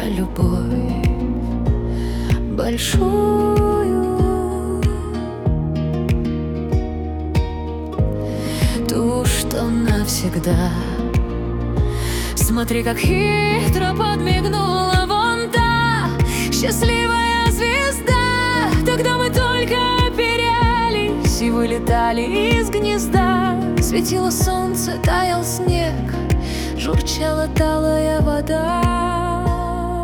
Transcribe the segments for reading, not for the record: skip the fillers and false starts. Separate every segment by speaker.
Speaker 1: любовь большую, ту, что навсегда. Смотри, как хитро подмигнула вон та счастливая звезда. Тогда мы только оперялись и вылетали из гнезда. Светило солнце, таял снег, журчала талая вода.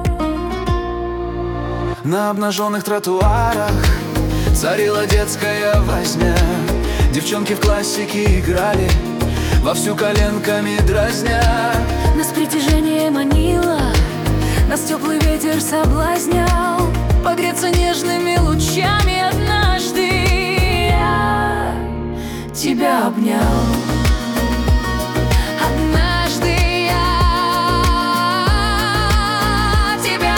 Speaker 2: На обнаженных тротуарах царила детская возня. Девчонки в классике играли, вовсю коленками дразня.
Speaker 1: Нас притяжение манило, нас теплый ветер соблазнял. Погреться нежными лучами однажды я тебя обнял. Однажды я тебя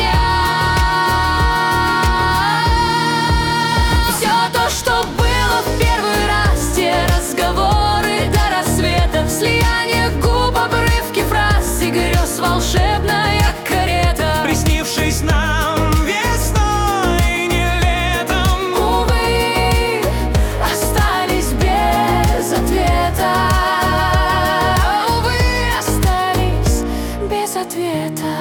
Speaker 1: обнял. Все то, что было в первый раз, те разговоры до рассвета, слияние губ, обрывки фраз и грез, волшебная карета,
Speaker 2: приснившись нам весной, не летом.
Speaker 1: увы, остались без ответа. Увы, остались без ответа.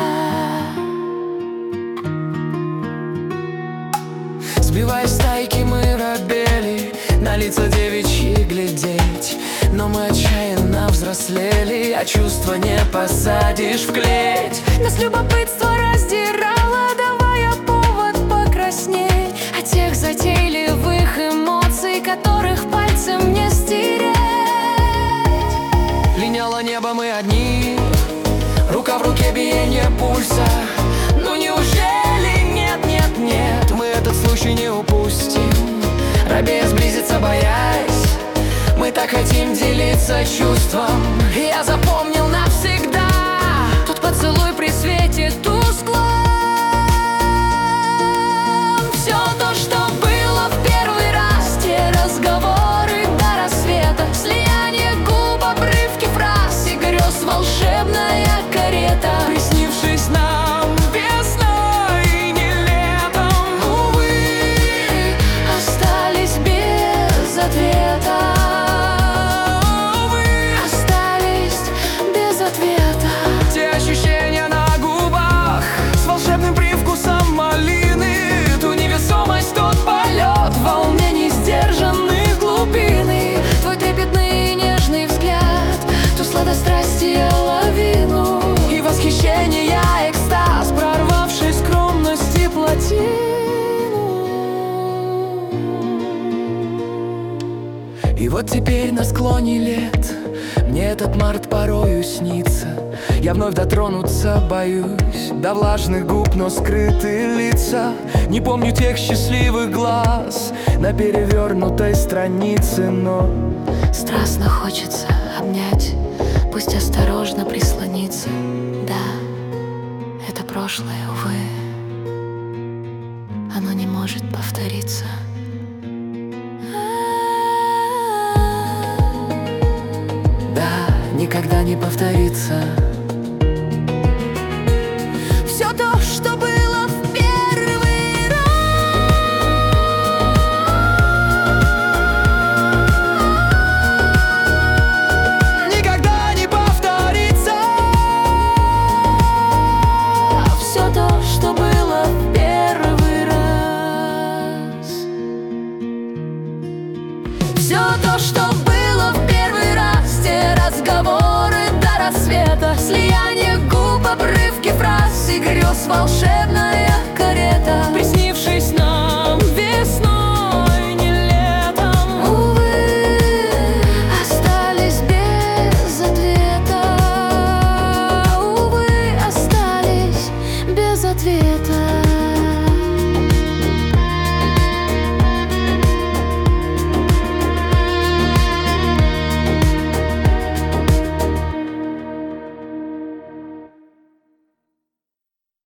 Speaker 2: Сбиваясь стайки, мы робели, на лица девичьи глядеть. Но мы отчаянно взрослели, а чувства не посадишь в клеть.
Speaker 1: Нас любопытство раздирало, давая повод покраснеть от тех затейливых эмоций, которых пальцем не стереть.
Speaker 2: Линяло небо, мы одни, рука в руке, биение пульса. Ну неужели нет, нет, нет, мы этот случай не упустим? Робея сблизиться, боясь, мы так хотим делиться чувством. Я запомнил навсегда
Speaker 1: Тот поцелуй при свете тусклом. Все то, что было в первый раз, те разговоры до рассвета, слияние губ, обрывки фраз и грез, волшебная карета,
Speaker 2: приснившись нам весной, не летом.
Speaker 1: увы, остались без ответа. Увы, остались без ответа.
Speaker 2: Те ощущения на губах с волшебным привкусом малины, ту невесомость, тот полет
Speaker 1: Волнений сдержанных глубины, твой трепетный и нежный взгляд, ту сладострастие лавину,
Speaker 2: и восхищение, экстаз, прорвавший скромность и плотину. И вот теперь на склоне лет мне этот март порою снится. Я вновь дотронуться боюсь до влажных губ, но скрытые лица. Не помню тех счастливых глаз на перевернутой странице, но
Speaker 1: страстно хочется обнять, пусть осторожно прислониться. Да, это прошлое, увы, оно не может повториться.
Speaker 2: да, никогда не повторится.
Speaker 1: Все то, что было в первый раз,
Speaker 2: Никогда не повторится.
Speaker 1: все то, что было в первый раз, все то, что было в первый раз, те разговоры до рассвета, слияние губ, обрывки фраз и грез, волшебная карета,
Speaker 2: Приснившись нам весной, не летом.
Speaker 1: увы, остались без ответа. Увы, остались без ответа.